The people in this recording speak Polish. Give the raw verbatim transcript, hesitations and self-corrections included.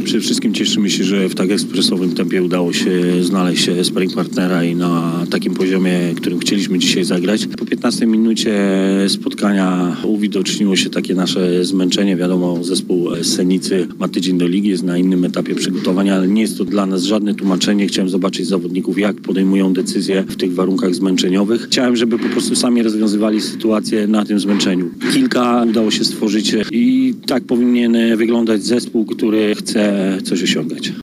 Przede wszystkim cieszymy się, że w tak ekspresowym tempie udało się znaleźć sparring partnera i na takim poziomie, którym chcieliśmy dzisiaj zagrać. Po piętnastej minucie spotkania uwidoczniło się takie nasze zmęczenie. Wiadomo, zespół z Senicy ma tydzień do ligi, jest na innym etapie przygotowania, ale nie jest to dla nas żadne tłumaczenie. Chciałem zobaczyć zawodników, jak podejmują decyzje w tych warunkach zmęczeniowych. Chciałem, żeby po prostu sami rozwiązywali sytuację na tym zmęczeniu. Kilka udało się stworzyć i tak powinien wyglądać zespół, który chce coś osiągać.